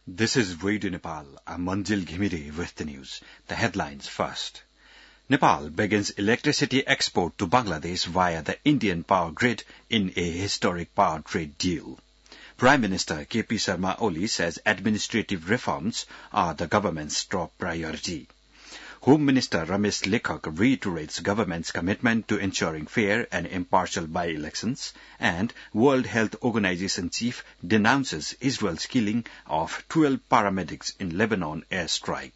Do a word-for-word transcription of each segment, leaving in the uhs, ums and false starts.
This is Radio Nepal. I'm Manjil Ghimire with the news. The headlines first. Nepal begins electricity export to Bangladesh via the Indian power grid in a historic power trade deal. Prime Minister K P Sharma Oli says administrative reforms are the government's top priority. Home Minister Ramesh Lekhak reiterates government's commitment to ensuring fair and impartial by-elections, and World Health Organization chief denounces Israel's killing of twelve paramedics in Lebanon airstrike.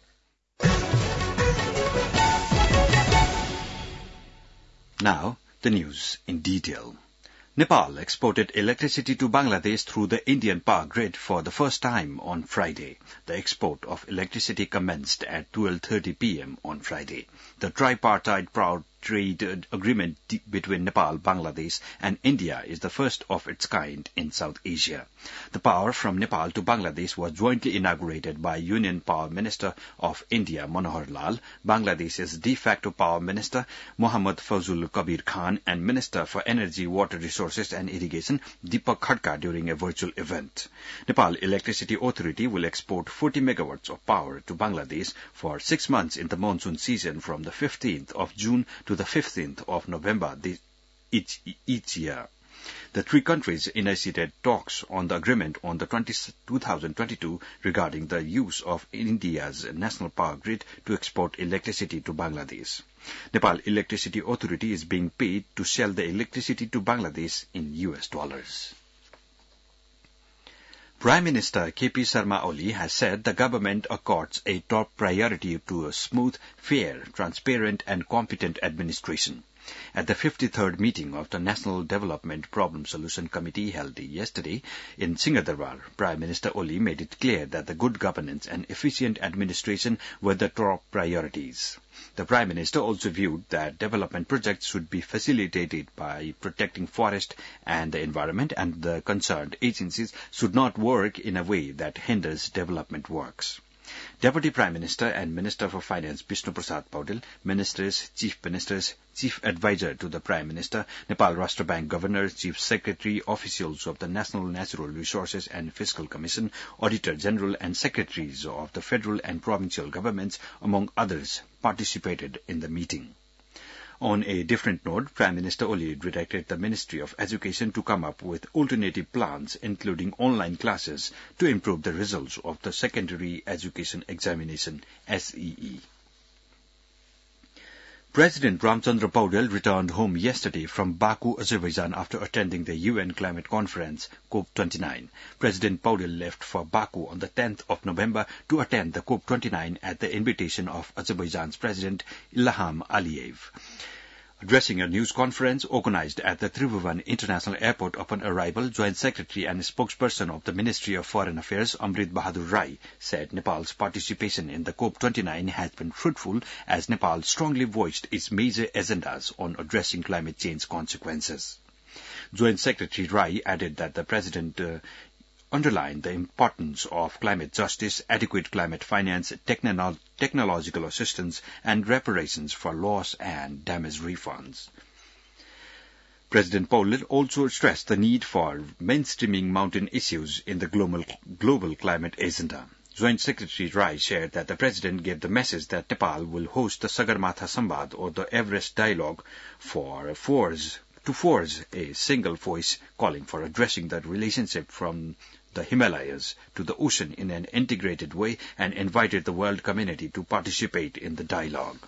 Now, the news in detail. Nepal exported electricity to Bangladesh through the Indian power grid for the first time on Friday. The export of electricity commenced at twelve thirty p.m. on Friday. The tripartite power trade agreement between Nepal, Bangladesh, and India is the first of its kind in South Asia. The power from Nepal to Bangladesh was jointly inaugurated by Union Power Minister of India, Manohar Lal, Bangladesh's de facto Power Minister, Mohammad Fazul Kabir Khan, and Minister for Energy, Water Resources and Irrigation, Deepak Khadka, during a virtual event. Nepal Electricity Authority will export forty megawatts of power to Bangladesh for six months in the monsoon season from the fifteenth of June to the fifteenth of November each, each year. The three countries initiated talks on the agreement on the two thousand twenty-two regarding the use of India's national power grid to export electricity to Bangladesh. Nepal Electricity Authority is being paid to sell the electricity to Bangladesh in U S dollars. Prime Minister K P Sharma Oli has said the government accords a top priority to a smooth, fair, transparent and competent administration. At the fifty-third meeting of the National Development Problem Solution Committee held yesterday in Singhdarbar, Prime Minister Oli made it clear that the good governance and efficient administration were the top priorities. The Prime Minister also viewed that development projects should be facilitated by protecting forest and the environment, and the concerned agencies should not work in a way that hinders development works. Deputy Prime Minister and Minister for Finance Bishnu Prasad Paudel, Ministers, Chief Ministers, Chief Advisor to the Prime Minister, Nepal Rashtra Bank Governor, Chief Secretary, officials of the National Natural Resources and Fiscal Commission, Auditor General and Secretaries of the federal and provincial governments, among others, participated in the meeting. On a different note, Prime Minister Oli directed the Ministry of Education to come up with alternative plans, including online classes, to improve the results of the Secondary Education Examination, S E E. President Ramchandra Paudel returned home yesterday from Baku, Azerbaijan after attending the U N Climate Conference, COP twenty-nine. President Paudel left for Baku on the tenth of November to attend the COP twenty-nine at the invitation of Azerbaijan's President Ilham Aliyev. Addressing a news conference organized at the Tribhuvan International Airport upon arrival, Joint Secretary and spokesperson of the Ministry of Foreign Affairs, Amrit Bahadur Rai, said Nepal's participation in the COP twenty-nine has been fruitful as Nepal strongly voiced its major agendas on addressing climate change consequences. Joint Secretary Rai added that the President uh, underlined the importance of climate justice, adequate climate finance, technolo- technological assistance, and reparations for loss and damage refunds. President Paudel also stressed the need for mainstreaming mountain issues in the global, global climate agenda. Joint Secretary Rai shared that the President gave the message that Nepal will host the Sagarmatha Samvad, or the Everest Dialogue, for force, to forge a single voice calling for addressing the relationship from the Himalayas to the ocean in an integrated way, and invited the world community to participate in the dialogue.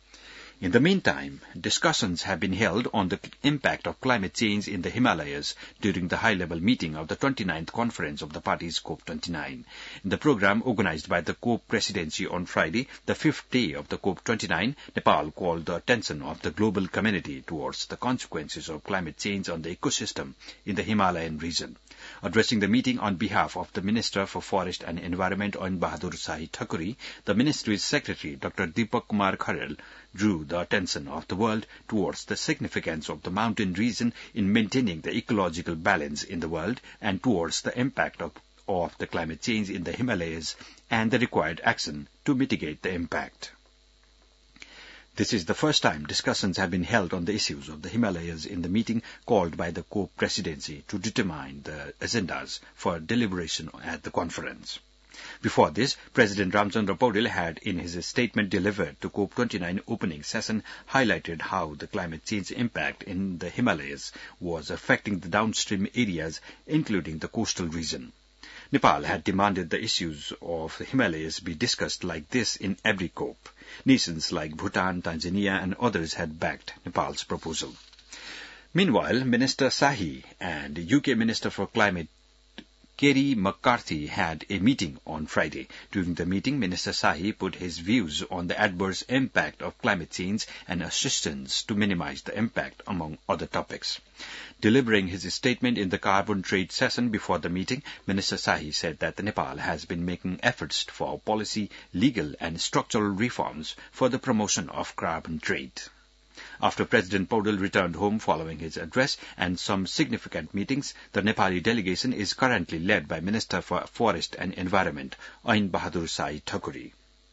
In the meantime, discussions have been held on the impact of climate change in the Himalayas during the high-level meeting of the twenty-ninth Conference of the Parties, COP twenty-nine. In the program organized by the COP Presidency on Friday, the fifth day of the COP twenty-nine, Nepal called the attention of the global community towards the consequences of climate change on the ecosystem in the Himalayan region. Addressing the meeting on behalf of the Minister for Forest and Environment, Ain Bahadur Shahi Thakuri, the Ministry's Secretary, Doctor Deepak Kumar Kharel, drew the attention of the world towards the significance of the mountain region in maintaining the ecological balance in the world, and towards the impact of, of the climate change in the Himalayas and the required action to mitigate the impact. This is the first time discussions have been held on the issues of the Himalayas in the meeting called by the COPE presidency to determine the agendas for deliberation at the conference. Before this, President Ramchandra Paudel had, in his statement delivered to COPE twenty-nine opening session, highlighted how the climate change impact in the Himalayas was affecting the downstream areas, including the coastal region. Nepal had demanded the issues of the Himalayas be discussed like this in every COPE. Nations like Bhutan, Tanzania and others had backed Nepal's proposal. Meanwhile, Minister Sahi and U K Minister for Climate Kerry McCarthy had a meeting on Friday. During the meeting, Minister Sahi put his views on the adverse impact of climate change and assistance to minimize the impact, among other topics. Delivering his statement in the carbon trade session before the meeting, Minister Sahi said that Nepal has been making efforts for policy, legal and structural reforms for the promotion of carbon trade. After President Paudel returned home following his address and some significant meetings, the Nepali delegation is currently led by Minister for Forest and Environment, Ain Bahadur Sai Thakuri.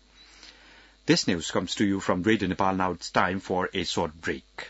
This news comes to you from Radio Nepal. Now it's time for a short break.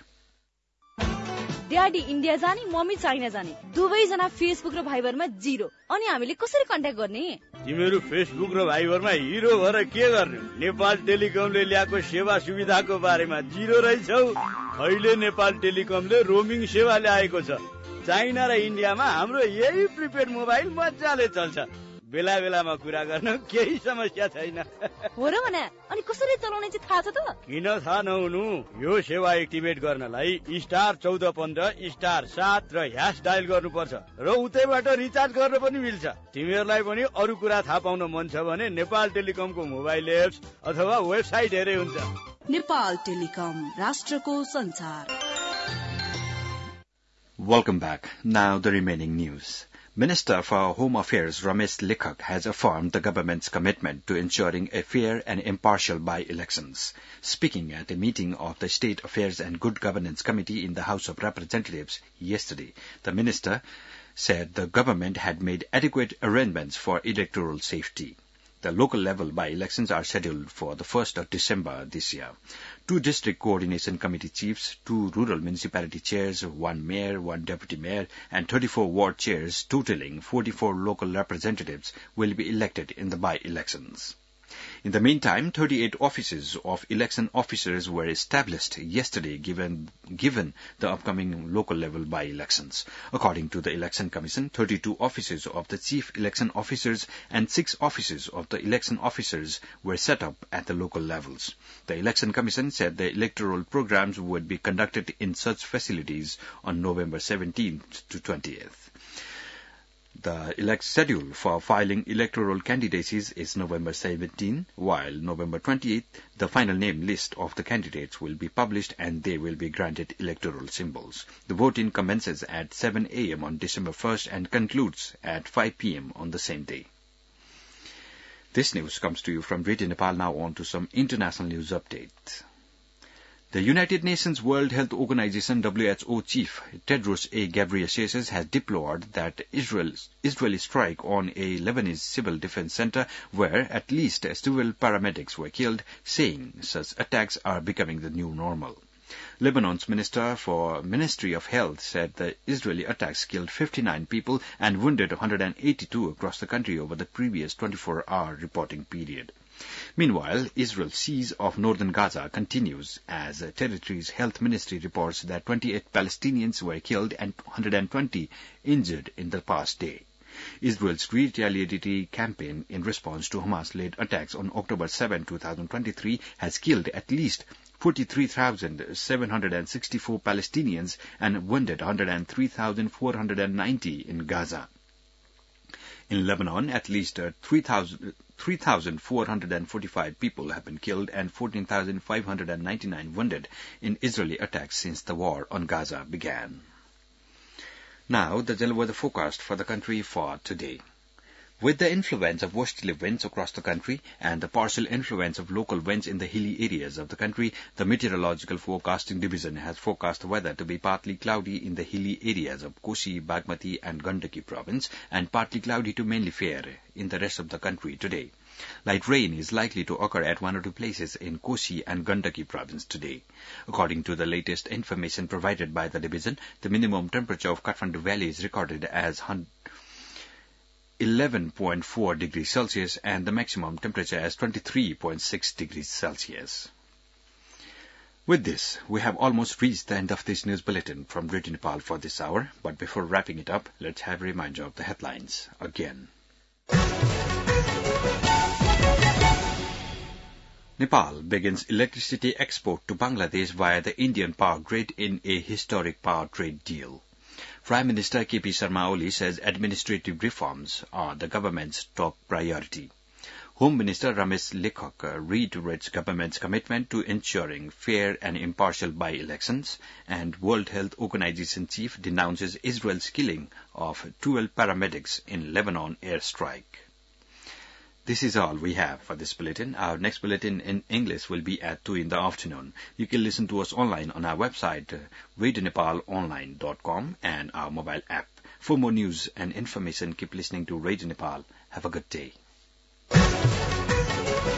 Daddy India जाने mummy China जाने दुवैजना Facebook र भाइबरमा zero अनि हामीले कसरी contact गर्ने तिमीहरू Facebook र भाइबरमा हिरो भएर के गर्ने नेपाल टेलिकमले ल्याएको सेवा सुविधाको बारेमा जिरो रहेछौ अहिले नेपाल टेलिकमले रोमिङ सेवा ल्याएको छ चाइना र इन्डियामा हाम्रो यही प्रिपेड मोबाइल मजाले चल्छ बेला बेलामा कुरा गर्न केही समस्या छैन हो र भने अनि कसरी चलाउने चाहिँ थाहा छ त किन थाहा नहुनु यो सेवा एक्टिभेट गर्नलाई स्टार चौध पन्ध्र स्टार सात र ह्यास डायल गर्नुपर्छ र उतैबाट रिचार्ज गर्न पनि मिल्छ तिमीहरूलाई पनि अरू कुरा थाहा पाउन मन छ भने नेपाल टेलिकमको मोबाइल एप्स अथवा वेबसाइट हेरे हुन्छ नेपाल टेलिकम राष्ट्रको संचार Welcome back. Now the remaining news. Minister for Home Affairs Ramesh Lekhak has affirmed the government's commitment to ensuring a fair and impartial by-elections. Speaking at a meeting of the State Affairs and Good Governance Committee in the House of Representatives yesterday, the minister said the government had made adequate arrangements for electoral safety. The local level by-elections are scheduled for the first of December this year. Two district coordination committee chiefs, two rural municipality chairs, one mayor, one deputy mayor, and thirty-four ward chairs, totaling forty-four local representatives, will be elected in the by-elections. In the meantime, thirty-eight offices of election officers were established yesterday given, given the upcoming local level by-elections. According to the Election Commission, thirty-two offices of the chief election officers and six offices of the election officers were set up at the local levels. The Election Commission said the electoral programs would be conducted in such facilities on November seventeenth to twentieth. The elect schedule for filing electoral candidacies is November seventeenth, while November twenty-eighth, the final name list of the candidates will be published and they will be granted electoral symbols. The voting commences at seven a.m. on December first and concludes at five p.m. on the same day. This news comes to you from Radio Nepal. Now on to some international news update. The United Nations World Health Organization W H O chief Tedros A. Ghebreyesus has deplored that Israel's Israeli strike on a Lebanese civil defense center where at least civil paramedics were killed, saying such attacks are becoming the new normal. Lebanon's Minister for Ministry of Health said the Israeli attacks killed fifty-nine people and wounded one hundred eighty-two across the country over the previous twenty-four hour reporting period. Meanwhile, Israel's siege of northern Gaza continues as the territory's health ministry reports that twenty-eight Palestinians were killed and one hundred twenty injured in the past day. Israel's retaliatory campaign in response to Hamas-led attacks on October seventh, twenty twenty-three has killed at least forty-three thousand seven hundred sixty-four Palestinians and wounded one hundred three thousand four hundred ninety in Gaza. In Lebanon, at least uh, three thousand four hundred forty-five people have been killed and fourteen thousand five hundred ninety-nine wounded in Israeli attacks since the war on Gaza began. Now, the weather forecast for the country for today. With the influence of westerly winds across the country and the partial influence of local winds in the hilly areas of the country, the Meteorological Forecasting Division has forecast the weather to be partly cloudy in the hilly areas of Kosi, Bagmati and Gandaki province and partly cloudy to mainly fair in the rest of the country today. Light rain is likely to occur at one or two places in Kosi and Gandaki province today. According to the latest information provided by the division, the minimum temperature of Kathmandu Valley is recorded as eleven point four degrees Celsius and the maximum temperature as twenty-three point six degrees Celsius. With this, we have almost reached the end of this news bulletin from Radio Nepal for this hour, but before wrapping it up, let's have a reminder of the headlines again. Nepal begins electricity export to Bangladesh via the Indian power grid in a historic power trade deal. Prime Minister K P Sharma Oli says administrative reforms are the government's top priority. Home Minister Ramesh Lekhak reiterates government's commitment to ensuring fair and impartial by-elections, and World Health Organization chief denounces Israel's killing of twelve paramedics in Lebanon airstrike. This is all we have for this bulletin. Our next bulletin in English will be at two in the afternoon. You can listen to us online on our website, radio nepal online dot com, and our mobile app. For more news and information, keep listening to Radio Nepal. Have a good day.